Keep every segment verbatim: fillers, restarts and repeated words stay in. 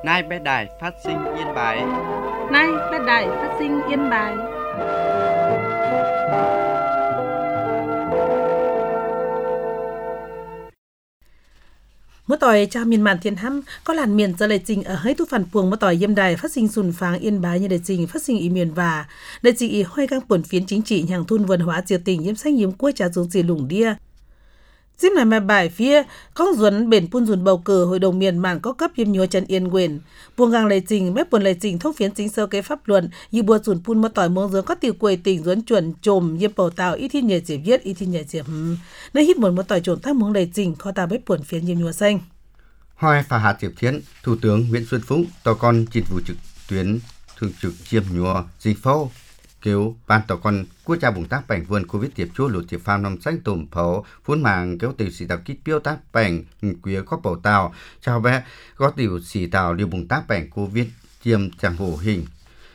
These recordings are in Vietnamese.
Nay bé đài phát sinh Yên Bái. Nay bé đài phát sinh Yên Bái. Mỗi tỏi cha miền màn thiên hăm có làn miền giờ lệ trình ở hơi tu phản puồng mỗi tỏi yêm đài phát sinh sùn pháng Yên Bái như lệ trình phát sinh ý miền và lệ trình ý hoay căng bổn phiến chính trị hàng thun văn hóa triều tỉnh yêm xanh yếm quê trà xuống chỉ lủng đia. Dịp này mà bài phía con duẩn bền pun dùn bầu cử hội đồng miền màn có cấp yêm nhúa chân yên quyền buông gang lệ trình mép buồn lệ trình thông phiến chính sơ kế pháp luận như bùa dùn pun mỗi tỏi muông dưỡng có tiểu quầy tỉnh duẩn chuẩn trồm yêm bầu tàu ít thiên nhẹ chỉ viết ít thiên nhẹ chỉ hừm nơi hít một mỗi tỏi trộn thác muông lệ trình kho tàu bếp buồn phiến yêm nhúa xanh. Hoi Phà Hà Diệp Thiến, Thủ tướng Nguyễn Xuân Phúc tàu con dịch vụ trực tuyến thường trực chiêm nhúa dịch phẫu kêu ban tàu con quốc gia bùng tác bành vườn covid tiệp chúa lụt tiệp phàm nằm xanh tùm phẫu phun màng kéo từ xì tàu kít biêu tác bành quía có bầu tàu chào bé có tiểu xì tàu điều bùng tác bành covid chiêm chẳng hổ hình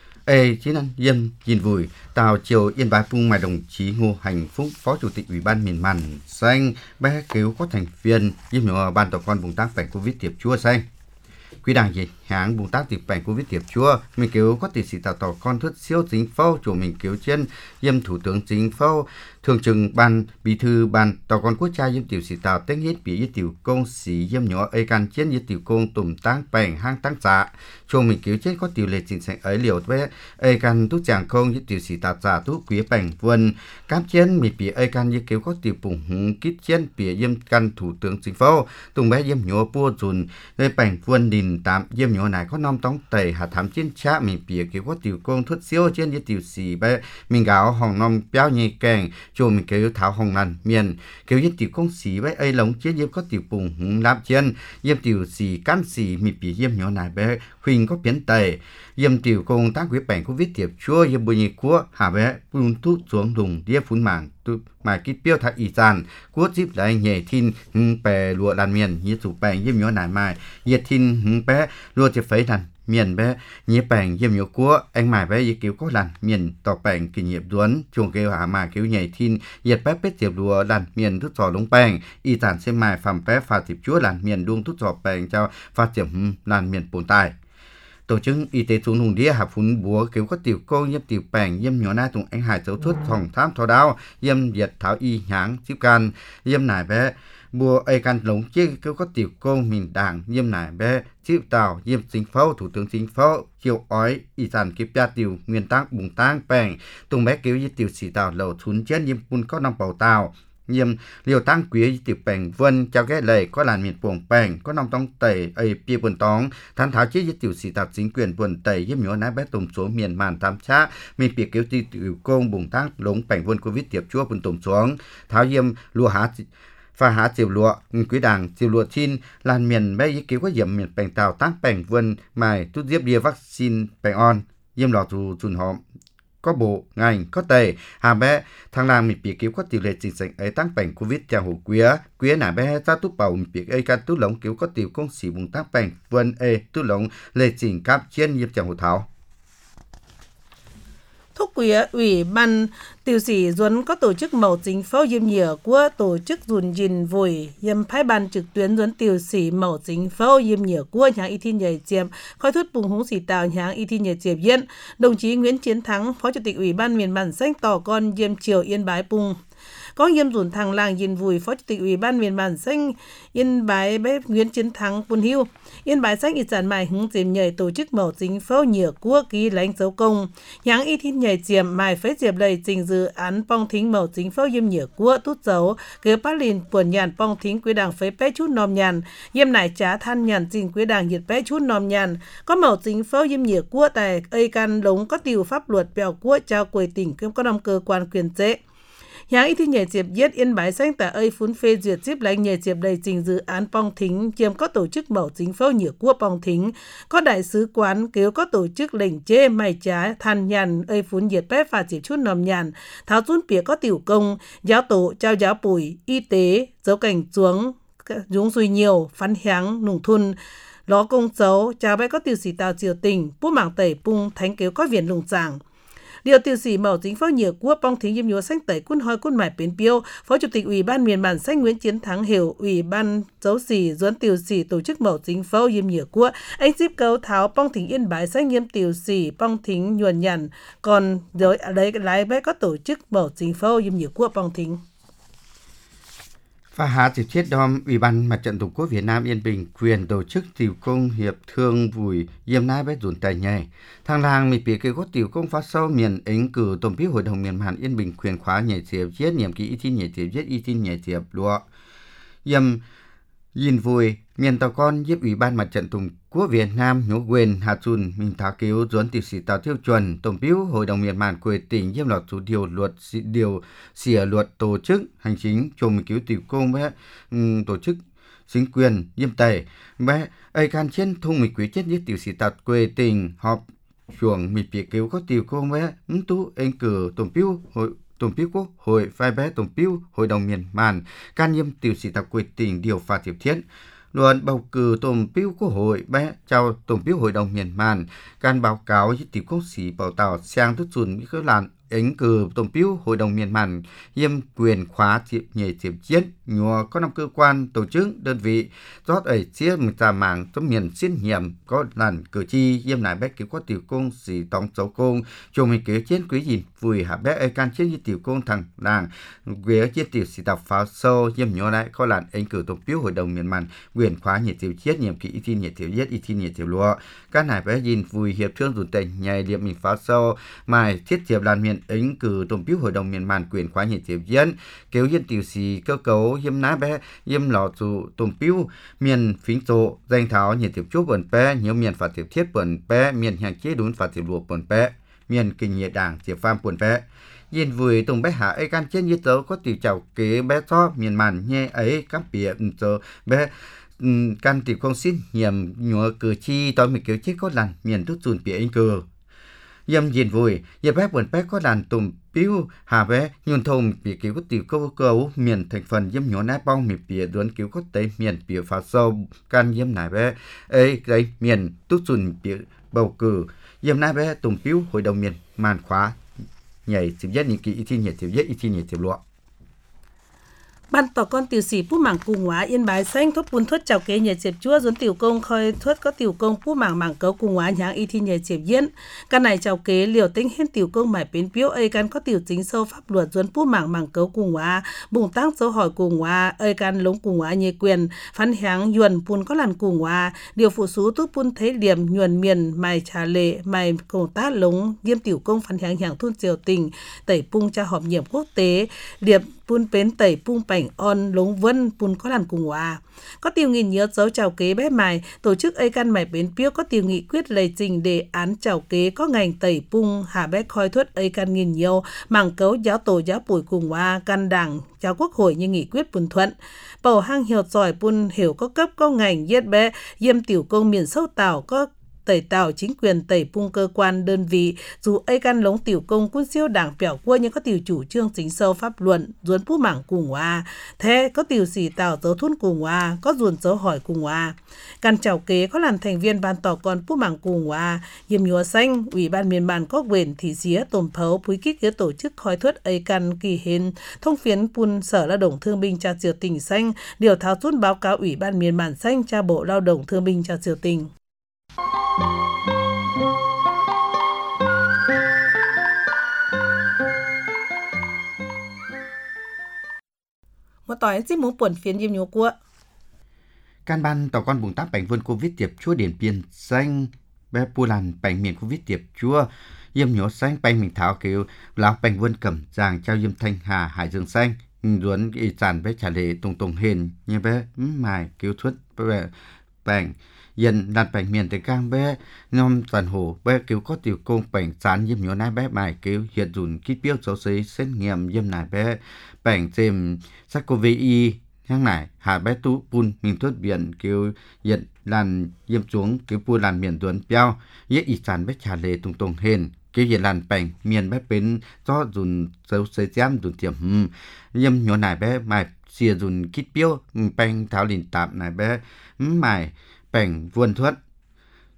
ê chính ăn yêm nhìn vùi tàu chiều Yên Bái Pung mà đồng chí Ngô Hành Phúc phó chủ tịch ủy ban miền màn xanh bé kêu có thành viên yêm nhúa ban tàu con bùng tác bành covid tiệp chúa xanh Quý đảng dịch hãng bùng tác tiệp bành covid tiệp chúa mình kêu có tỷ sĩ tàu tàu con thất siêu chính phâu chủ mình kêu trên yêm thủ tướng chính phâu thường trực ban bí thư ban tàu con quốc gia yêm tiểu sĩ tàu tên hết bị yết tiểu công sĩ yêm nhỏ ây can trên yết tiểu công tùm tăng bành hang tăng trả chủ mình kêu trên có tiểu lệ chính sách ấy liều với ây can tút chàng công yết tiểu sĩ tàu trả tút quý bành vườn cám trên mình bị ây can yết kêu có tiểu bùng hùng kít trên bị yêm can thủ tướng chính phâu tùng bé yêm nhỏ bua dùn nơi bành vườn đình tạm yêm nhỏ này có năm tống tẩy hạ thám trên cha mình bị kêu có tiểu công thất siêu trên yết tiểu sĩ bé mình gạo hồng năm béo nhị kèng chủ mình kêu tháo hồng làn miền kêu yết tiểu công sĩ bé ấy lống trên yêm có tiểu bùng hùng lắm trên yêm tiểu sĩ can sĩ mình bị yêm nhỏ này bé khuyên có biến tẩy yêm tiểu công tác quyết bành covid tiệp chúa yêm bùi nhị của hạ bé phun thuốc xuống đùng đĩa phun màng mà kít biêu thạc ý giàn của dịp lại nhẹ thiên bè lụa đàn miền như chủ bành yêm nhỏ này mai yết thiên bé lụa tiệp phấy đàn miền bé nhẹ bành yêm nhỏ của anh mài bé yết cứu có đàn miền tỏ bành kỷ niệm duấn chuồng kêu hạ mà kêu nhẹ thiên yết bé bết tiệp lụa đàn miền thút trò lúng bành y giàn xem mài phàm bé phà tiệp chúa đàn miền đuông thút trò bành cho phà tiệp đàn miền bồn tài tổ chức y tế xuống hùng đĩa hạ phun búa kêu có tiểu công yêm tiểu bành yêm nhỏ na tùng anh hải dấu thuốc phòng thám thọ đao yêm diệt tháo y nháng chip can yêm nải bé bùa ai can lống chiếc kêu có tiểu công mình đảng yêm nải bé chip tàu yêm chính phó thủ tướng chính phó chiều ói y sản kịp gia tiểu nguyên tắc bùng tang bành tùng bé kêu y tiểu sĩ tàu lầu thún chết yêm phun có năm bầu tàu yêm liều tăng quý tiểu bành vân chào ghé lệ có làn miền buồng bành có năm tông tẩy ấy bia buồn tóng than tháo chiếc tiểu sĩ tàu chính quyền buồn tẩy yêm nhỏ nái bé tùng số miền màn tham cha mình bị kêu tiểu công bùng tăng lống bành vân covid tiệp chúa buồn tùng xuống tháo yêm lùa há pha há chiều lụa quý đảng chiều lụa chin làn miền bé ý cứu có yếm miền bành tàu tăng bành vân mài tút diếp bia vaccine bành on yêm lọ dù chùn hòm có bộ ngành có tề hà bé thằng làng mình bị cứu có tỷ lệ chính sách ấy tăng bành covid theo hồ quía quía nà bé ra tút bầu mình bị ấy can tút lống cứu có tiểu công sĩ bùng tăng bành vân ê tút lống lệ trình cáp trên nhịp chẳng hồ tháo Thúc quía ủy ban tiểu sĩ duẩn có tổ chức mẫu chính phẫu yêm nhở của tổ chức dùn dìn vùi yêm phái ban trực tuyến duẩn tiểu sĩ mẫu chính phẫu yêm nhở của nháng y thiên nhảy chiêm khói thút bùng húng sĩ tàu nháng y thiên nhảy chiêm yên đồng chí Nguyễn Chiến Thắng phó chủ tịch ủy ban miền bản xanh tỏ con yêm chiều Yên Bái Pung có yêm dùn thằng làng dìn vùi phó chủ tịch ủy ban miền bản xanh Yên Bái bé Nguyễn Chiến Thắng Pun Hiu Yên Bái xanh y sản mài hứng chiêm nhảy tổ chức mẫu chính phẫu nhở của ký lãnh dấu công nháng y thiên nhảy chiêm mài phế diệp lầy trình dự án pong thính mẫu chính phẫu yêm nhở của tút dấu cứ phát lìn buồn nhàn pong thính quý đảng phế bé chút nòm nhàn yêm nải trá than nhàn trình quý đảng nhiệt bé chút nòm nhàn có mẫu chính phẫu yêm nhở của tại ây can lống có tiểu pháp luật bèo của trao quầy tỉnh cũng có năm cơ quan quyền chế Nháng y thi nhảy diệp yết Yên Bái xanh tại ơi phún phê duyệt xếp lãnh nhảy diệp đầy trình dự án pong thính chiếm có tổ chức mẫu chính phẫu nhựa của pong thính có đại sứ quán kêu có tổ chức lệnh chê mày trái than nhàn ơi phún diệt bé phạt chỉ chút nòm nhàn tháo rút bìa có tiểu công giáo tổ trao giáo bùi y tế dấu cảnh xuống dũng duy nhiều phán háng nùng thun ló công dấu chào bé có tiểu sĩ tàu triều tình bút mảng tẩy pung thánh kêu có viện lùng giảng Điều tiểu sĩ mẫu chính phó nhiều quốc bong thính yếm nhúa xanh tẩy quân hoi quân mải bến piêu, Phó Chủ tịch Ủy ban miền bản xanh Nguyễn Chiến Thắng hiểu Ủy ban dấu sĩ duẫn tiểu sĩ tổ chức mẫu chính phó yếm nhiều quốc, anh ship cấu tháo bong thính Yên Bái xanh yếm tiểu sĩ bong thính nhuần nhằn, còn rồi đấy lái bé có tổ chức mẫu chính phó yếm nhiều quốc bong thính. Và hạ dịp chết đom, Ủy ban Mặt trận Tổ quốc Việt Nam Yên Bình quyền tổ chức tiểu công hiệp thương vùi yếm nái bé dùn tài nhảy. Thang làng mì bì kêu có tiểu công phát sâu miền ứng cử tổng bí hội đồng miền Hàn Yên Bình quyền khóa nhảy diệp giết nhiệm kỳ y tin nhảy diệp giết y tin nhảy diệp lụa. Yếm Yin vui, miền tàu con giúp Ủy ban Mặt trận Tổ quốc Việt Nam nhổ quyền Hà Chun mình tháo cứu duẫn tiểu sĩ tàu tiêu chuẩn tổng biếu hội đồng miền Màn quê tỉnh giúp lọt số điều luật điều xỉa luật tổ chức hành chính chồng mình cứu tiểu công với um, tổ chức chính quyền diêm tẩy với ai can trên thung mình quý chết giúp tiểu sĩ tàu quê tỉnh họp chuồng mình bị cứu có tiểu công với ứng tú anh cử tổng biếu hội tổng biếu quốc hội phái bé tổng biếu hội đồng miền Màn can nhiêm tiểu sĩ tàu quê tỉnh điều phạt tiếp thiết đoàn bầu cử tổng biếu quốc hội bé chào tổng biếu hội đồng miền Màn can báo cáo với tiểu quốc sĩ bảo tàu sang thức chuẩn với các làn ứng cử tổng biếu hội đồng miền Màn yêm quyền khóa diệp nhảy diệp chiến nhùa có năm cơ quan tổ chức đơn vị rót ở chia một trà mạng trong miền xin nhiệm có làn cử tri yêm lại bé cứu có tiểu công sĩ tổng số công cho mình cứu chiến quý dìn vùi hạ bé ai can chiến với tiểu công thằng làng quế chiến tiểu sĩ tập pháo sâu yêm nhùa lại có làn ứng cử tổng biếu hội đồng miền Màn quyền khóa nhảy diệp chiến nhiệm kỳ y tin nhảy diệp giết y tin nhảy diệp lúa các này bé dìn vùi hiệp thương dùn tình nhảy liệm mình pháo sâu mai thiết diệp làn miền ứng cử tổng biếu hội đồng miền Màn quyền khóa nhảy diệp diễn kéo dân tiểu sĩ cơ cấu yếm ná bé yếm lọ trụ tổng biếu miền phính sổ danh tháo nhảy diệp chốt bẩn bé nhiều miền phạt diệp thiết bẩn bé miền hàng chế đún phạt diệp lụa bẩn bé miền kinh nhiệt đảng diệp pham bẩn bé yên vui tổng bé hạ ấy can trên như tớ có tiểu chào kế bé cho miền Màn nhẹ ấy các bìa tớ bé can tiểu công xin nhiệm nhúa cử chi tôi mình kéo chết có lần miền thức dùn bìa anh cử yếm yên vui yếm bé bẩn bé có đàn tùm biếu hà bé nhuần thông bị cứu có tiểu câu câu miền thành phần yếm nhỏ nát bao miền bìa duẫn cứu có tây miền bìa phá sâu can yếm nải bé ấy đây miền túc dùn bìa bầu cử yếm nải bé tùm biếu hội đồng miền Màn khóa nhảy dịp nhất những kỳ y thi nhảy dịp nhất y thi nhảy dịp lụa. Ban tỏ con tiểu sĩ Pú Mảng Cùng Hóa Yên Bái xanh thốt bún thuất chào kế nhảy diệp chúa duẫn tiểu công khơi thuất có tiểu công Pú Mảng Mảng cấu Cùng Hóa nháng y thi nhảy diệp diễn căn này chào kế liều tính hết tiểu công mải bến biếu ơi can có tiểu chính sâu pháp luật duẫn Pú Mảng Mảng cấu Cùng Hóa bùng tăng dấu hỏi Cùng Hóa ơi can lống Cùng Hóa nhê quyền phán háng nhuần pun có làn Cùng Hóa điều phụ sú túc pun thế điểm nhuần miền mày trà lệ mày cổ tác lống diêm tiểu công phán háng hạng thun triều tình tẩy pung tra họp nhiệm quốc tế điệp pun bến tẩy pung bảnh on lống vân pun có làn Cùng Hóa có tiêu nghìn nhớ dấu chào kế bé mài tổ chức ấy căn mải bến piếu có tiêu nghị quyết lầy trình đề án chào kế có ngành tẩy pung hà bé khoi thuất ấy căn nghìn nhiều mảng cấu giáo tổ giáo bùi Cùng Hóa căn đảng chào quốc hội như nghị quyết pun thuận bầu hang hiểu giỏi pun hiểu có cấp có ngành yết bé yêm tiểu công miền sâu tảo có tẩy tạo chính quyền tẩy pung cơ quan đơn vị dù ấy căn lống tiểu công quân siêu đảng bẻo cua nhưng có tiểu chủ trương chính sâu pháp luận duẫn Pú Mảng Cùng Hóa thế có tiểu sĩ tảo dấu thun Cùng Hóa có ruồn dấu hỏi Cùng Hóa căn chào kế có làm thành viên ban tỏ con Pú Mảng Cùng Hóa yếm nhúa xanh Ủy ban miền Màn có quyền thị xía tồm phấu phúi kích cái tổ chức khói thuất ấy căn kỳ hên thông phiến pun sở lao động thương binh tra triều tỉnh xanh điều tháo rút báo cáo Ủy ban miền Màn xanh tra bộ lao động thương binh tra triều tỉnh. Một tỏi chỉ muốn buồn phiền yếm nhúa của Can ban tàu con bùng táp bánh vươn Covid tiệp chúa điển biên xanh bé pu làn bánh miền Covid tiệp chúa yếm nhúa xanh bánh mình tháo kêu lão bánh vươn cẩm giàng trao yếm Thanh Hà Hải Dương xanh duẫn y tràn bé trả lệ tùng tùng hền như bé mài kêu thuất bé bánh dân đặt bánh miền tới cang bé nhom toàn hồ bé kêu có tiểu công bánh sán yếm nhúa nai bé mài kêu hiện dùn kít biếu xấu xấy xét nghiệm yếm nai bé bánh xem sắc cô vi hàng này hà bé tú pun mình thuất biển kêu hiện làn yếm xuống kêu pu làn miền tuấn piao yết y sán bé trả lệ tùng tùng hền kêu hiện làn bánh miền bé bến do dùn xấu xấy giam dùn tiệm hừm yếm nhúa nai bé mài xìa dùn kít biếu bánh tháo lìn tạm nai bé mài bánh vuông thuất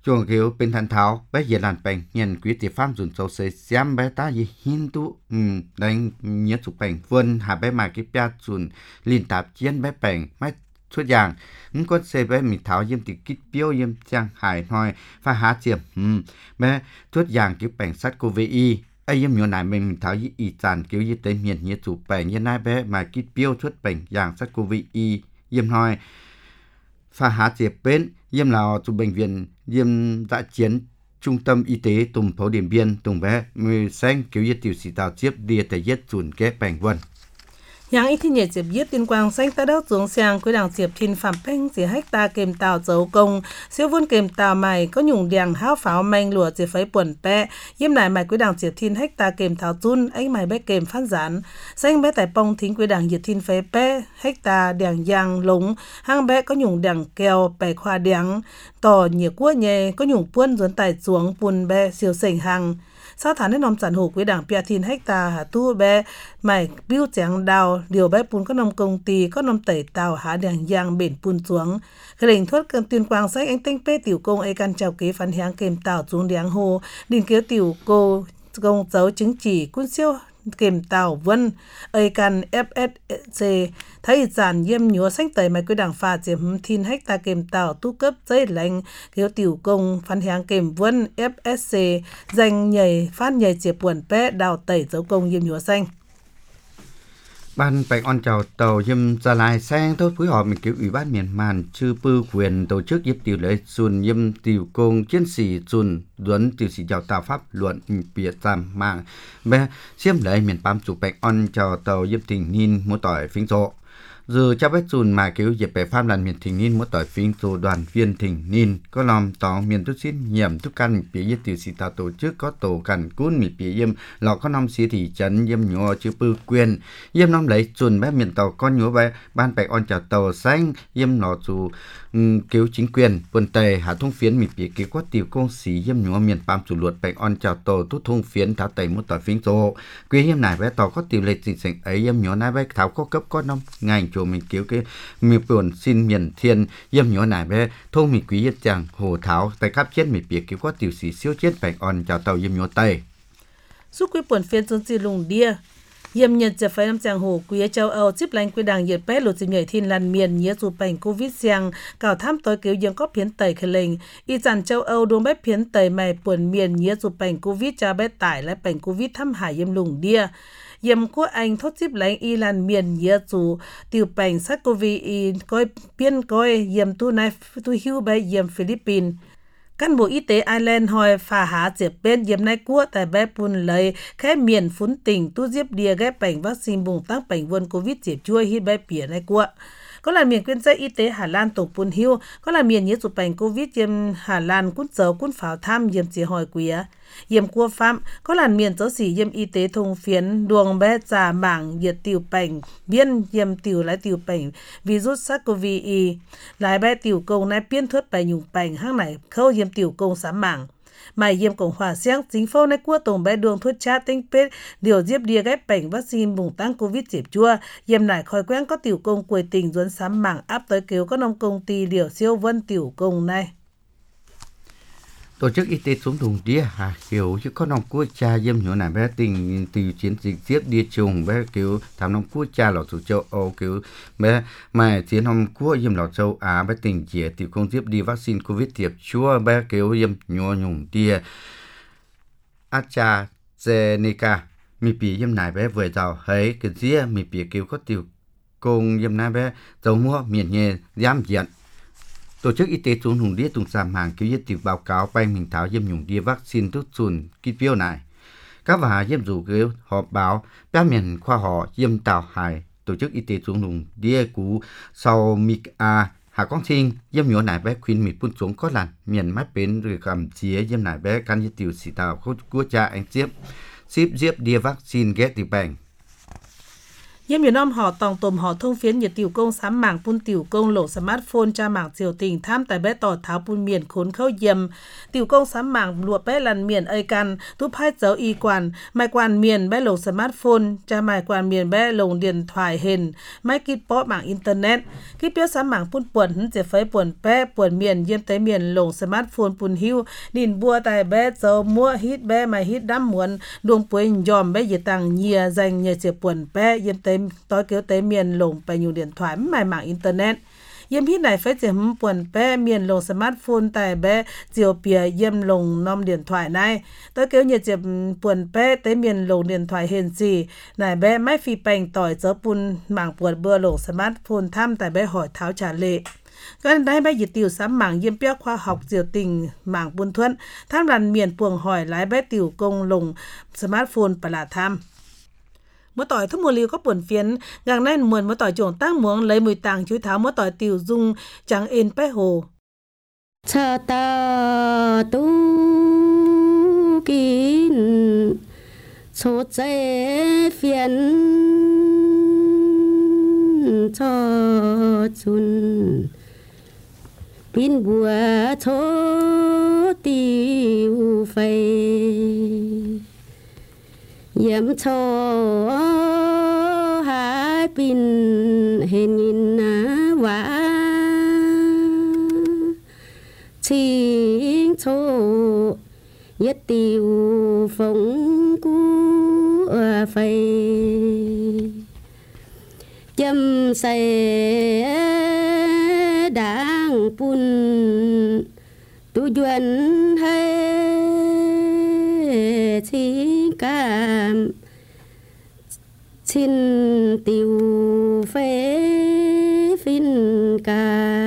ช่วงเกี่ยวเป็นทันเท้าไปเยลันแปงเงินกุยติฟาร์มจุนโซเซเซียมไปตายีหินตุอืมดังเนื้อสุกแปงเฟินหาไปมากิปยาจุนลินตาบเจียนไปแปงไม่ทุกอย่างมันก็เซไปมีเท้าเยี่ยมติกิดเปี้ยวเยี่ยมจางหายหน่อยฟ้าหาเจียมอืมแม้ทุกอย่างกิแปงซัดโกเวอีไอ้เยี่ยมอยู่ไหนมันมีเท้ายี่อีจานเกี่ยวยี่เตเมียนเนื้อสุกแปงยี่นายไปมากิดเปี้ยวทุกแปงอย่างซัดโกเวอีเยี่ยมหน่อยฟ้าหาเจียบเป็นเยี่ยมเราจุbệnh viện Diêm Dạ Chiến Trung tâm Y tế Tùng Phố Điện Biên Tùng Bé mười xanh kiểu yết tiểu sĩ tạo chiếp địa tại yết chuẩn kế bành vân. Yang ít thiên nhật diệp yết tiên quang xanh ta đốc xuống sang quy đảng diệp thiên phạm banh diệp hách ta kèm tàu dấu công siêu vun kèm tàu mày có nhung đèn háo pháo manh lùa diệp phấy buồn pẹ yếm lại mày quy đảng diệp thiên hách ta kèm tàu chun anh mày bé kèm phát gián xanh bé tại pong thính quy đảng diệp thiên phấy pẹ hách ta đèn giang lúng hang bé có nhung đèn kèo bè khoa đèn tỏ nhiều quốc nhẹ có nhung buôn dồn tài xuống buồn bé siêu sành hàng sau tháng đến nông sản hồ quý đảng bia thiên hecta hà tu bé mày biêu tráng đào điều bé bún có nông công ty có nông tẩy tàu há đèn giang bền bún xuống cái lệnh thoát cơn tuyên quang sách anh tinh pê tiểu công ai can chào kế phán hiáng kèm tàu xuống đèn hồ đình kế tiểu cô công dấu chứng chỉ quân siêu kèm tàu vân ai can ép ét xê thấy giản yếm nhúa sách tẩy mày quy đảng phà diệp thiên hecta kèm tàu tu cấp giấy lệnh kéo tiểu công phán hiáng kèm vân ép ét xê danh nhảy phát nhảy diệp buồn pé đào tẩy dấu công yếm nhúa xanh. Ban Bạch On chào tàu Yêm Gia Lai sang tốt phối hợp mình cứu Ủy ban miền màn chư pư quyền tổ chức yếp tiểu lễ xuân Yêm tiểu công chiến sĩ xuân duẩn tiểu sĩ chào tàu pháp luận bịa giảm mạng bé xiêm lễ miền Nam chủ Bạch On chào tàu Yêm tình ninh mua tỏi phính rộ giờ cho bách xuân mà cứu dịp bè pháp lần miền thình ninh mua tỏi phính rộ đoàn viên thình ninh có lòng tỏ miền tốt xin nhiệm thức căn bịa yếp tiểu sĩ tàu tổ chức có tổ cản cún mì bịa Yêm lọ có năm sĩ thị trấn Yêm nhỏ chư pư quyền Yêm năm lấy xuân bé miền tàu con nhúa bé ban Bạch On chào tàu xanh Yêm lọ dù um, cứu chính quyền vườn tề hạ thông phiến mì bịa kế quát tiểu công sĩ Yêm nhỏ miền Nam chủ luật Bạch On chào tàu tốt thông phiến tháo tẩy mua tỏi phính rộ quê Yêm này bé tàu có tiểu lệ dịch sảnh ấy Yêm nhỏ này bé tháo có cấp có năm ngành chỗ mình cứu cái mì buồn xin miền thiên Yêm nhỏ này bé thông mì quý yết chàng hồ tháo tại khắp chết mì bịa kế quát tiểu sĩ siêu chết Bạch On chào tàu Yêm nhỏ tây suốt quý buồn phiên dân di lùng đia Yêm nhậtจะphải năm chàng hồ quý châu Âu chip lành quy đảng nhiệt bé lụt dịp nhảy thiên lan miền nhớ dù bệnh covid giang cào tham tối cứu dương có phiến tẩy khởi lệnh y dàn châu Âu đuông bé phiến tẩy mày buồn miền nhớ dù bệnh covid cha bé tải lại bệnh covid thăm hải Yêm lùng đia Yêm quốc Anh thốt chip lành y lan miền nhớ dù tiểu bệnh sát covid coi biên coi Yêm tu này tu hưu bé Yêm Philippines Cán bộ y tế Ireland hỏi phá há diệp bên yếm nay quốc tại bé bùn lấy khẽ miền phún tỉnh tu diếp đìa ghép bệnh vaccine bùng tăng bệnh vườn covid diệp chua hít bé bỉa nay quốc. Có là miền quyên dây y tế Hà Lan tổng bùn hiu, có là miền nhớ chụp bệnh covid yếm Hà Lan cún dấu cún pháo tham yếm chỉ hỏi quía. Yếm cua phạm, có là miền dấu xỉ yếm y tế thông phiến đuông bé già mảng nhiệt tiểu bệnh, biên yếm tiểu lái tiểu bệnh, virus SARS-CoV-2. Lái bé tiểu công này biên thuyết bài nhung bệnh hang này khâu yếm tiểu công sám mảng. Mày yếm Cộng hòa Séc chính phủ này của tổng bé đường thuốc cha tinh pết điều diếp đia ghép bệnh vaccine bùng tăng covid diệp chua yếm lại khỏi quen có tiểu công quầy tình duẩn sám mảng áp tới cứu các nông công ty điều siêu vân tiểu công này. Tổ chức y tế xuống thùng đĩa hà kiểu chứ có nông quốc cha Yêm nhỏ này bé tình từ chiến dịch tiếp đi trùng bé kiểu thảm nông quốc cha lọ thủ châu Âu kiểu bé mà chiến nông quốc Yêm lọ châu Á bé tình chỉ tiểu công tiếp đi vaccine covid tiệp chua bé kiểu Yêm nhỏ nhung đĩa AstraZeneca mi bì Yêm này bé vừa giàu thấy cái gì mi bì kiểu có tiểu công Yêm này bé dầu mua miền nhẹ giám diện Tổ chức y tế xuống hùng đĩa tùng giảm hàng cứu yết tiểu báo cáo banh mình tháo Yêm nhung đĩa vaccine tốt xuân kít phiêu này. Các và Yêm dù cứu họp báo bác miền khoa họ Yêm Tào Hải tổ chức y tế xuống hùng đĩa cú sau Mika Hà Quang Sinh Yêm nhỏ nải bé khuyên mịt phun xuống có làn miền mắt bến rồi cầm chía Yêm nải bé căn yết tiểu sĩ tàu quốc cha anh tiếp ship diếp đĩa vaccine ghét tiểu bệnh. Yếm miền Nam họ tòng tồm họ thông phiến nhiệt tiểu công sám mảng pun tiểu công lộ smartphone cha mảng triều tình tham tại bé tỏ tháo pun miền khốn khâu yếm tiểu công sám mảng lụa bé lần miền ơi can túp hai dấu y quản mai quản miền bé lộ smartphone cha mai quản miền bé lồng điện thoại hình mai kít bó mảng internet kít biết sám mảng pun buồn hứng chế phấy buồn bé buồn miền yếm tới miền lồng smartphone pun hiu nín bua tại bé dấu mua hít bé mai hít đám muộn đuông bùi yòm bé dễ tăng nhìa dành nhờ chế buồn bé yếm tới tối kéo tới miền lồngไปอยู่điện thoại mài mạng internet yếm hít này phải chấm buồn bé miền lồng smartphone tại bé chiều bìa yếm lồng nom điện thoại này tối kéo nhiệt chép buồn bé tới miền lồng điện thoại hiện gì này bé máy phi bành tỏi chớ bùn mạng buồn bưa lồng smartphone tham tại bé hỏi tháo trả lệกันได้ไปหยิบติวซ้ำหมางเยี่ยมเปียกความหอกเจียวติงหมางบุญทวนท่านรันเมียนปวงหอยหลายใบติวกงลงสมาร์ทโฟนประหลาดทำเมื่อต่อยทั้งมวลลิวก็ป่วนเฟียนอย่างนั้นมวลเมื่อต่อยโจงตั้งหมวงเลยมือต่างช่วยเท้าเมื่อต่อยติวซุงจังเอ็นไปโหชาตาตูกินโชเจเฟียนชอจุนปินบัวโชติวไฟเยี่ยมโชหายปินเห็นยินนะว่าชิงโชยัดติวฝงกูไฟยำใส่ด่างปุ่นตุยวนให้ชิกามชินติวเฟฟินกา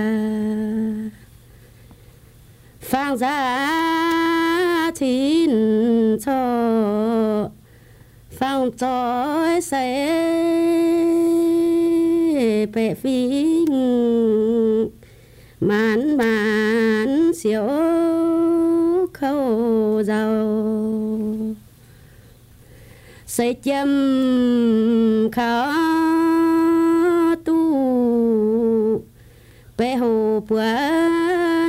ฟังซาชินชอฟังจอยใส่เปะฟิงมันมันเสียวเข้าเจ้าใส่จำขาตู้เปะหูปวน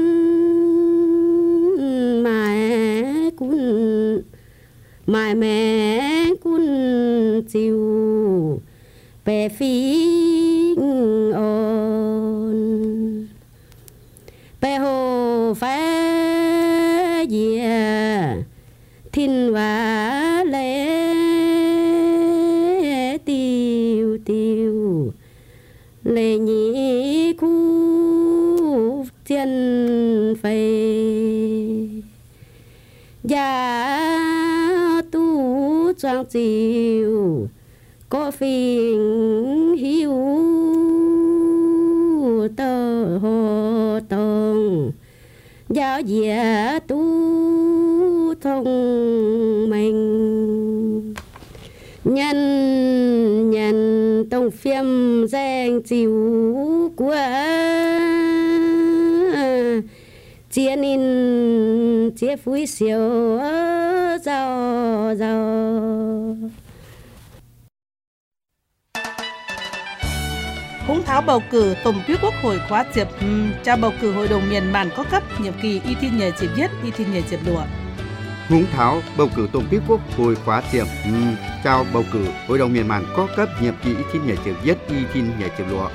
หมายกุนหมายแม่กุนจิวเปฟิงออนเปโฮแฟเยียทินว่าเลติวติวเลญีคูเจียนไฟยาตู้จางจิวก็ฟิงหิวเตอหอตองยาวเหยียตู้ทงเมงยันยันต้องเฟียมแจงจิวกว่าเจียนินเจียฟุ้ยเสียวเจ้าเจ้า Húng tháo bầu cử Tổng bí Quốc hội khóa diệp um, trao bầu cử Hội đồng miền bản có cấp nhiệm kỳ y thi nhờ diệp viết y thi nhờ diệp lụa. Húng tháo bầu cử Tổng bí Quốc hội khóa diệp um, trao bầu cử Hội đồng miền bản có cấp nhiệm kỳ y thi nhờ diệp viết y thi nhờ diệp lụa.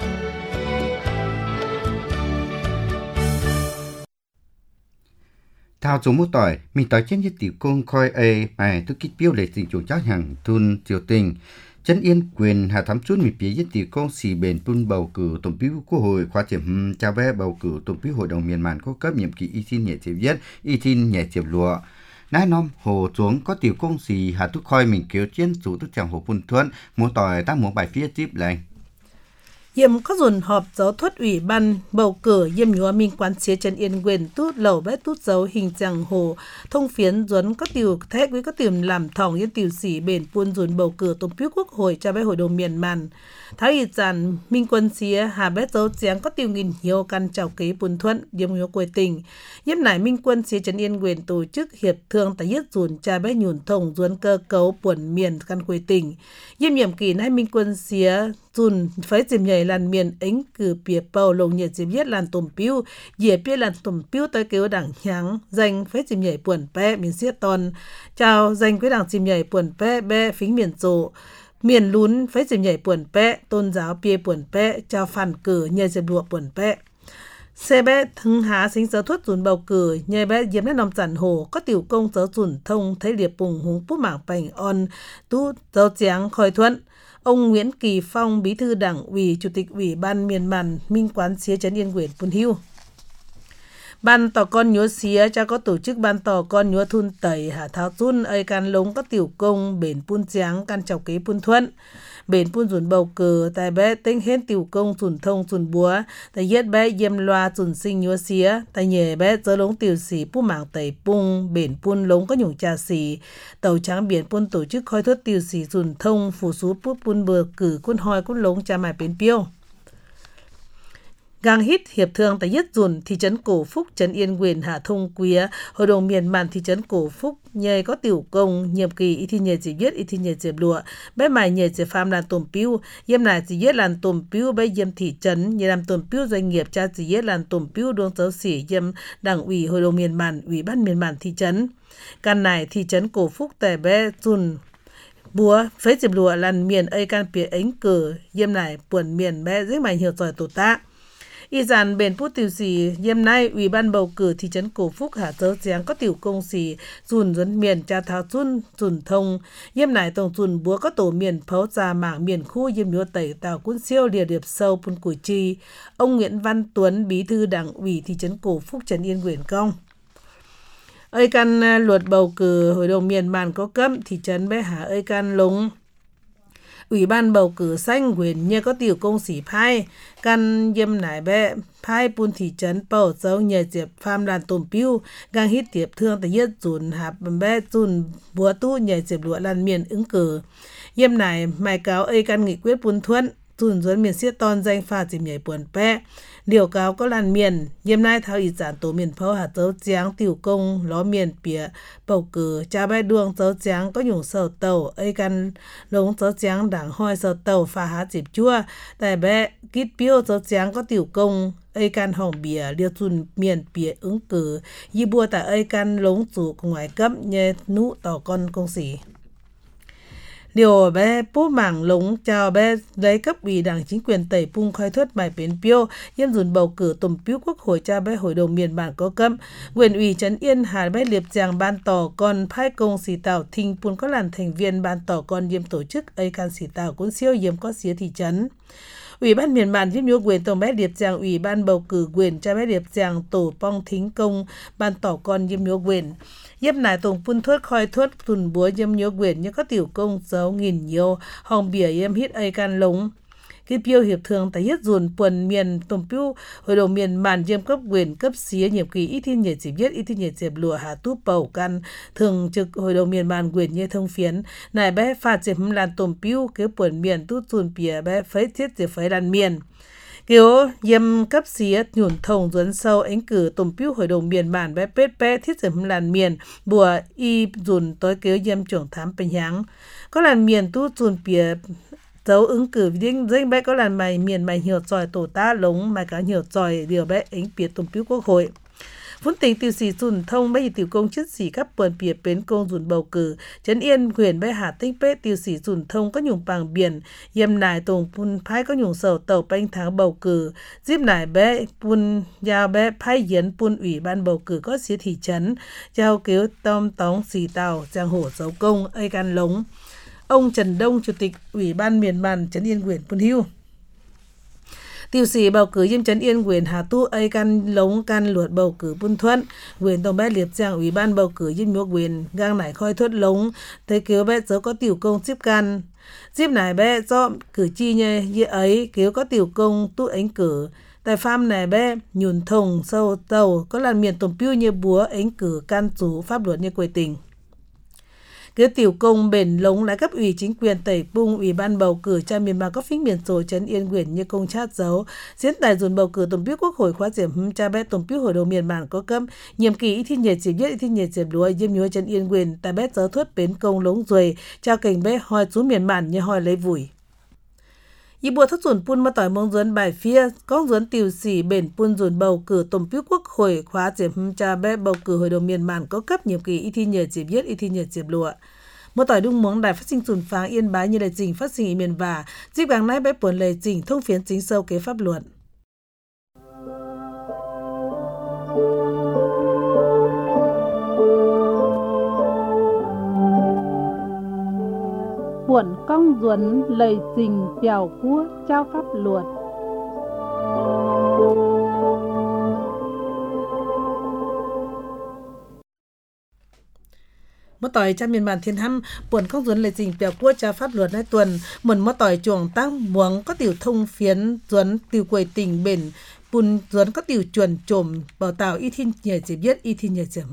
Thao chúng một tỏi mình tỏi trên nhất tiểu công coi ấy mà tôi kích biểu lệ tình chủ chắc hàng thun triều tình chân yên quyền hạ thám chút mình phía nhất tiểu công xì bền pun bầu cử tổng bí Quốc hội khóa điểm trao vé bầu cử tổng bí Hội đồng miền bản có cấp nhiệm kỳ y tin nhẹ diệp viết y tin nhẹ diệp lụa nái nom hồ xuống có tiểu công xì hạ thúc coi mình kéo trên chủ tức chẳng hồ pun thuận một tỏi ta một bài phía tiếp lại Yếm có dồn họp giáo thuật ủy ban bầu cử yếm nhúa minh quan xế Trần Yên Quyền tút lầu bé tút dấu hình chẳng hồ thông phiến duấn có tiểu thét với có tìm làm thòng yên tiểu sĩ bền buôn dồn bầu cử tổng phiếu quốc hội cho bé hội đồng miền màn. Thái y giản minh quân xế hà bé dấu chén có tiểu nghìn nhiều căn trào kế buôn thuận yếm nhúa quê tình. Yếm nải minh quân xế Trần Yên Quyền tổ chức hiệp thương tại yết dồn cha bé nhùn thông duấn cơ cấu buồn miền căn quê tình. Yếm nhiệm kỳ nai minh quân xế dùn phải dìm nhảy làn miền ánh cử bìa bầu lồng nhiệt dìm viết làn tùm piu dìa bia làn tùm piu tới kêu đảng nháng danh phải dìm nhảy buồn pe miền xiết ton chào danh với đảng dìm nhảy buồn pe be phính miền rộ miền lún phải dìm nhảy buồn pe tôn giáo bia buồn pe chào phản cử nhờ dìm lụa buồn pe xe bé thưng há sinh giáo thuất dùn bầu cử nhờ bé diếm nét nòng giản hồ có tiểu công giáo dùn thông thấy liệp bùng húng bút mảng bành on tu giáo tráng khôi thuận. Ông Nguyễn Kỳ Phong, Bí thư Đảng ủy, Chủ tịch Ủy ban miền màn minh quán xía Trấn Yên Quyền Pun Hưu. Ban tỏ con nhúa xía cha có tổ chức ban tỏ con nhúa thun tẩy hạ tháo run ơi can lống có tiểu công bền pun tráng can chào kế pun thuận. Bền pun dùn bầu cử tại bé tính hết tiểu công dùn thông dùn búa tại yết bé yêm loa dùn sinh nhúa xía tại nhề bé dỡ lống tiểu sĩ pu mảng tẩy pung bền pun lống có nhung trà xỉ tàu trắng biển pun tổ chức khói thuất tiểu sĩ dùn thông phủ sú pu pun bờ cử quân hoi quân lống cha mải bến piêu. Gang hít hiệp thương tại yết dùn thị trấn Cổ Phúc Trấn Yên Quyền hạ thông quía hội đồng miền màn thị trấn Cổ Phúc nhờ có tiểu công nhiệm kỳ y thi nhờ chỉ viết y thi nhờ chỉ lụa bé mày nhờ chỉ phàm làn tôm piu yếm này chỉ viết làn tôm piu bé yếm thị trấn nhờ làm tôm piu doanh nghiệp cha chỉ viết làn tôm piu đương giáo sĩ yếm đảng ủy hội đồng miền màn ủy ban miền màn thị trấn căn này thị trấn Cổ Phúc tại bé dùn búa phế chỉ lụa làn miền ơi can phía ánh cử yếm này buồn miền bé rất mày hiểu giỏi tổ ta. Y dàn bền phút tiểu sĩ yêm nay Ủy ban bầu cử thị trấn Cổ Phúc hạ dấu giáng có tiểu công sĩ dùn dẫn miền cha tháo dùn dùn thông yêm nải tổng dùn búa có tổ miền phấu già mảng miền khu yêm nhúa tẩy tàu quân siêu địa điệp sâu pun củ chi. Ông Nguyễn Văn Tuấn Bí thư Đảng ủy thị trấn Cổ Phúc Trấn Yên Quyền công. Ơi căn luật bầu cử hội đồng miền màn có cấm thị trấn bé hạ ơi can lống Ủy ban bầu cử xanh quyền nhờ có tiểu công sĩ phai căn yêm nải bé phai pun thị trấn bầu dấu nhờ diệp pham làn tôm piu gang hít tiệp thương tại yết dùn hạp bé dùn búa tu nhờ diệp lụa làn miền ứng cử yêm nải mài cáo ơi căn nghị quyết pun thuận dùn dùn miền xiết ton danh pha dìm nhảy buồn pe điều cáo có làn miền yêm nay thao ý giản tổ miền phâu hạt dấu giáng tiểu công ló miền bìa bầu cử cha bé đuông dấu giáng có nhung sầu tàu ơi căn lống dấu giáng đảng hoi sầu tàu pha hạt dịp chua tại bé kít piêu dấu giáng có tiểu công ơi căn hỏng bìa liêu dùn miền bìa ứng cử y bua tại ơi căn lống chủ ngoài cấp nhờ nụ tỏ con công sĩ. Điều bé bố mảng lống chào bé lấy cấp ủy đảng chính quyền tẩy pung khai thuyết bài bến piêu yếm dùn bầu cử tổng phiếu quốc hội cha bé hội đồng miền bản có cấm quyền ủy Trấn Yên hà bé liệp giang ban tỏ con phai công xì tàu thinh pun có làn thành viên ban tỏ con yếm tổ chức ây can xì tàu cũng siêu yếm có xía thị trấn. Ủy ban miền màn yếm nhúa quyền tổng bé liệp giang ủy ban bầu cử quyền cha bé liệp giang tổ pong thính công ban tỏ con yếm nhúa quyền yếp nải tổng phun thuốc khói thuốc tuần búa yếm nhúa quyền như có tiểu công dấu nghìn nhiều hòng bìa yếm hít ây can lống cái piêu hiệp thương tại yết dùn quần miền tổng piêu hội đồng miền màn yếm cấp quyền cấp xía nhiệm kỳ ít thiên nhiệt chỉ viết ít thiên nhiệt dẹp lụa hà túp bầu căn thường trực hội đồng miền màn quyền như thông phiến nải bé phạt dẹp làn tổng piêu cái quần miền tút dùn bìa bé phấy thiết dẹp phấy làn miền kiểu yếm cấp xía nhùn thông duấn sâu ánh cử tổng piu hội đồng miền bản bé pết bé thiết dầm làn miền bùa y dùn tối kiểu yếm trưởng thám bình háng có làn miền tu dùn bìa dấu ứng cử riêng danh bé có làn mày miền mày hiểu giỏi tổ ta lống mày cả hiểu giỏi điều bé ánh bìa tổng piu quốc hội vốn tình tiểu sĩ dùn thông bây tiểu công chức sĩ các bờn bìa bến công dùn bầu cử Trấn Yên quyền bé hà tinh bế tiểu sĩ dùn thông có nhung bằng biển yếm nải tổng pun phái có nhung sầu tàu banh tháng bầu cử díp nải bé pun giao bé phái yến pun ủy ban bầu cử có xía thị trấn giao cứu tom tóng xì tàu giang hổ dấu công ây can lống. Ông Trần Đông Chủ tịch Ủy ban miền màn Trấn Yên quyền Pun Hưu tiêu sĩ bầu cử diêm trấn yên quyền hà tu ấy can lống can luật bầu cử buôn thuận quyền tổng bé liệt giang ủy ban bầu cử diêm nhúa quyền gang nải khoi thuất lống thấy kéo bé dấu có tiểu công tiếp can tiếp nải bé do cử chi nhé như ấy kéo có tiểu công tu ánh cử tại farm này bé nhùn thùng sâu tàu có làn miền tồn piu như búa ánh cử can chủ pháp luật như quê tình. Cứ tiểu công bền lống lại cấp ủy chính quyền tẩy bung ủy ban bầu cử cha miền Bắc có phím miền sổ trấn yên quyền như công chát dấu diễn tài dồn bầu cử tổng piu quốc hội khóa diệm cha bé tổng piu hội đồng miền bản có cấp nhiệm kỳ ít thi nhiệt chỉ biết ít thi nhiệt diệp lúa diêm nhúa trấn yên quyền tại bé giáo thuất bến công lống ruồi trao cảnh bé hoi xuống miền bản như hoi lấy vùi. Y bùa thất dồn pun mà tỏi mong dồn bài phía có dồn tiểu sĩ bền pun dồn bầu cử tổng piu quốc hội khóa diệm cha bé bầu cử hội đồng miền bản có cấp nhiệm kỳ ít thi nhiệt chỉ biết ít thi nhiệt diệp lúa. Một tỏi đung móng đài phát sinh sùn pháng yên bái như lời trình phát sinh ý miền và dịp gàng nãy bé buồn lời trình thông phiến chính sâu kế pháp luật. Buồn cong duẩn lời trình bèo cua trao pháp luật. Một tỏi cha miền bản thiên hăm buồn không duẩn lời trình bèo cua trao pháp luật nay tuần một một tỏi chuồng tăng muống có tiểu thông phiến duẩn tiểu quầy tỉnh bền bùn duẩn có tiểu chuẩn trồm bảo tạo y thiên nhờ chỉ biết y thiên nhờ chỉ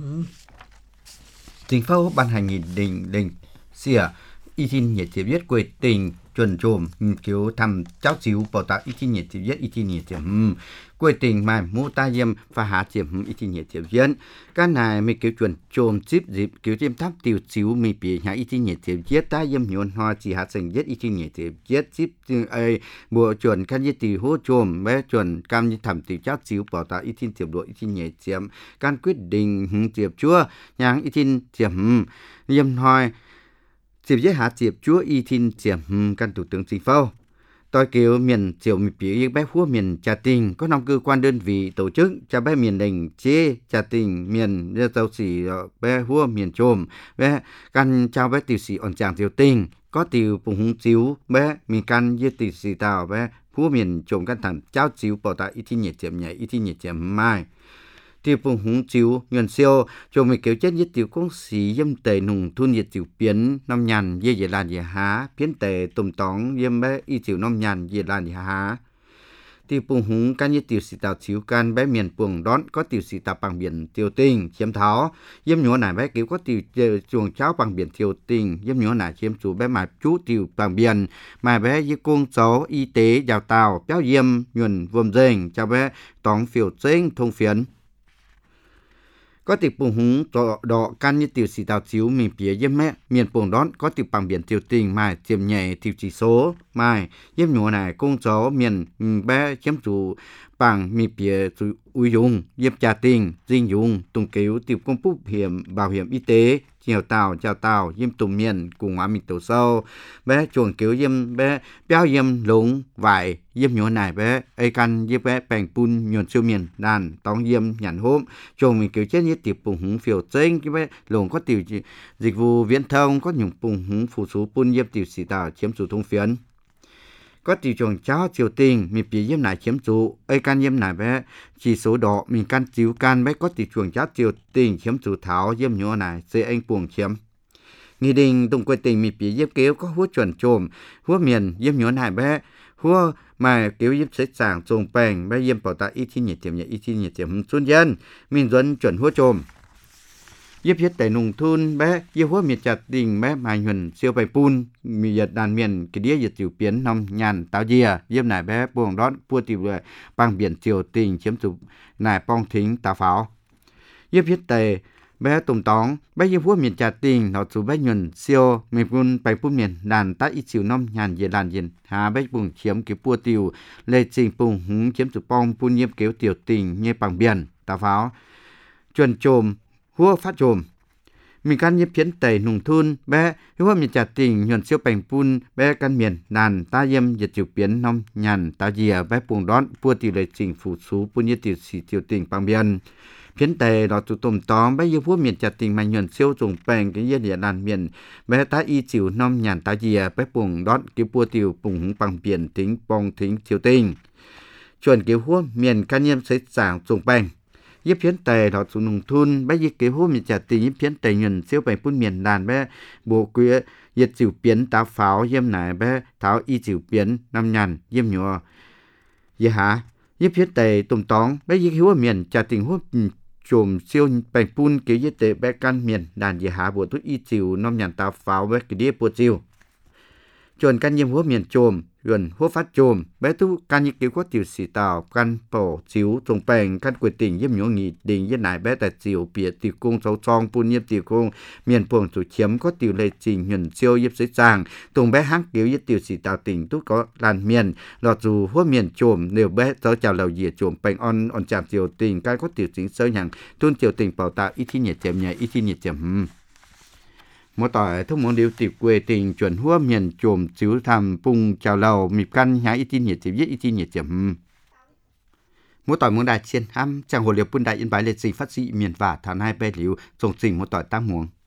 Chính phủ ban hành nghị định định xỉa y thiên nhờ chỉ biết quầy tỉnh chuẩn trồm kiểu thăm cháu chiếu bảo tạo y thiên nhờ chỉ biết y thiên nhờ chỉ quê tình mai mô ta yếm và hạ chiếm ít nhiệt chiếm diễn cái này mới kiểu chuẩn trồm chip dịp kiểu chiếm tháp tiêu chiếu mới bị hạ ít nhiệt chiếm diễn ta yếm nhuận hoa chỉ hạ sinh nhất ít nhiệt chiếm diễn chip ấy bộ chuẩn căn như tỷ hô trồm bé chuẩn cam như thẩm tỷ cháu chiếu bảo ta ít chiếm độ ít nhiệt chiếm căn quyết định chiếm chúa nhang ít chiếm yếm hoa chiếm diễn hạ chiếm chúa ít chiếm căn thủ tướng chính phủ. Tôi kêu miền chiều miền phía bé phú miền Trà Tinh có năm cơ quan đơn vị tổ chức cho bé miền đình chế Trà Tinh miền giáo sĩ bé phú miền trồm bé căn trao bé tiểu sĩ ổn trạng tiểu tình có tiểu phùng hung chiếu bé miền căn như tiểu sĩ tàu bé phú miền trồm căn thẳng trao chiếu bảo tại ít thi nhiệt chậm nhảy ít thi nhiệt chậm mai tiêu phùng hung chiếu nhuận siêu cho mình kéo chết nhất tiểu công sĩ yếm tề nùng thun nhiệt tiểu biến năm nhàn dê dễ lan dễ há biến tề tùm tóng yếm bé y tiểu năm nhàn dễ lan dễ há tiêu phùng hung can nhất tiểu sĩ tạo chiếu can bé miền puồng đón có tiểu sĩ tạo bằng biển tiểu tình chiếm tháo yếm nhúa nải bé kéo có tiểu chuồng cháo bằng biển tiểu tình yếm nhúa nải chiếm chủ bé mà chú tiểu bằng biển mà bé y cung cháu y tế đào tạo béo yếm nhuận vườn dền cho bé tóng phiểu dền thông phiến có tiệp bùng húng đỏ, đỏ căn như tiểu sĩ tàu chiếu miền phía yếm mẹ miền bùng đón có tiệp bằng biển tiểu tình mai tiềm nhẹ tiểu chỉ số mai yếm nhúa này công chó miền bé chiếm chủ bằng miền phía chủ uy dùng yếm Trà Tinh dinh dùng tùng cứu tiệp công phúc hiểm bảo hiểm y tế chiều tàu chào tàu yếm tùng miền cùng hóa mình tổ sâu bé chuồng cứu yếm bé béo yếm lúng vải yếm nhúa này bé ai căn yếm bé bèn pun nhuận siêu miền đàn tóng yếm nhàn hôm chuồng mình cứu chết như tiệp bùng húng phiểu chênh cái bé lùng có tiểu dịch vụ viễn thông có nhung bùng húng phụ số pun yếm tiểu sĩ tàu chiếm chủ thông phiến có tiểu chuồng cháu triều tình mình bị yếm này chiếm chủ ai căn yếm này bé chỉ số đỏ mình căn chiếu can bé có tiểu chuồng cháu triều tình chiếm chủ tháo yếm nhúa này sẽ anh buồng chiếm nghị định tùng quê tình mình bị yếm kéo có húa chuẩn trồm húa miền yếm nhúa này bé húa mà kéo yếm sẽ sảng trồm bèn bé yếm bảo ta ít thi nhiệt tiệm nhẹ ít thi nhiệt tiệm xuân dân mình dẫn chuẩn húa trồm yếm hết tại nùng thun bé yếm húa miệt Trà Tinh bé mà nhuận siêu bài pun mi giật đàn miền cái đĩa giật tiểu biến năm nhàn táo dìa yếm này bé buồng đón pua tiểu bằng biển triều tình chiếm chủ này pong thính tà pháo yếm hết tại bé tùng tóng bé yếm húa miền Trà Tinh nó chủ bé nhuận siêu miền pun bài pun miền đàn ta ít chiều năm nhàn dìa đàn dìa hà bé buồng chiếm cái pua tiểu lê trình buồng húng chiếm chủ pong pun yếm kéo tiểu tình như bằng biển tà pháo chuẩn trồm húa phát trồm mình căn nhiếp phiến tẩy nùng thun bé húa miền Trà Tinh nhuận siêu bành pun bé căn miền đàn ta yếm giật tiểu biến năm nhàn ta dìa bé buồng đón pua tiểu lệ trình phụ số pun như tiểu sĩ tiểu tình bằng biển phiến tề đó tụ tùm tóm bé yêu phú miền Trà Tinh mà nhuận siêu trùng bèn cái yên địa đàn miền bé ta y chịu năm nhàn ta dìa bé buồng đón cái pua tiểu bùng bằng biển tính bong thính chiều tinh chuẩn kiểu hua miền can nhiêm xây giảng trùng bànhยิบเพี้ยนแต่เราสูงทุนใบยิกเกี่ยวมีจัดตียิบเพี้ยนแต่เงินเสียวไปปุ่นเมียนดานแบโบกุยยึดจิ๋วเปียนตาฝาวเยี่ยมไหนแบเท้าอีจิ๋วเปียนน้ำยันเยี่ยมหยัวยหายิบเพี้ยนแต่ตุ่มตองใบยิกหัวเมียนจัดติ่งหัวโจมเสียวไปปุ่นเกี่ยวยึดเตะแบกันเมียนดานยหาบัวทุกอีจิ๋วน้ำยันตาฝาวแบกเดียปวดจิ๋วจนกันเยี่ยมหัวเมียนโจมยวนหัวฟัดโจมแม้ทุกการยิกเกี่ยวกับจิ๋วสีตาวกันโปจิ๋วตรงแปลงกันกวยติ่งเยี่ยมหยงงีดิ่งยี่ไหนแม้แต่จิ๋วเปียติวกงเสาซองปูนเยี่ยมติวกงเมียนพวงสุเฉียมก็ติวเลยจริงเงินเซียวยิบสีจางตรงแม้ฮักเกี่ยวยี่ติวสีตาวติ่งทุกก็ลานเมียนหลอดจูหัวเมียนโจมเดี๋ยวแม้เจ้าเจ้าเหล่าเหยียดโจมแปลงออนออนจามจิ๋วติ่งการก็ติวสิงเสยอย่างตุนจิ๋วติ่งเป่าตาอีที่เหยียดเจ็บใหญ่อีที่เหยียดเจ็บมต่อยทุกมงเดียวติดเกวติงจวนหัวเมียนโจมจิ๋วทำปุงเจ้าเรามีกันหาอีทีเหนียดจิ๋วยี่อีทีเหนียดจิ๋มมต่อยมงได้เชียนห้ำจังหัวเรียวปุ่นได้อินใบเลสีฟัดสีเมียนว่าทานให้ไปหลิวส่งสิ่งมต่อยตั้งห่วง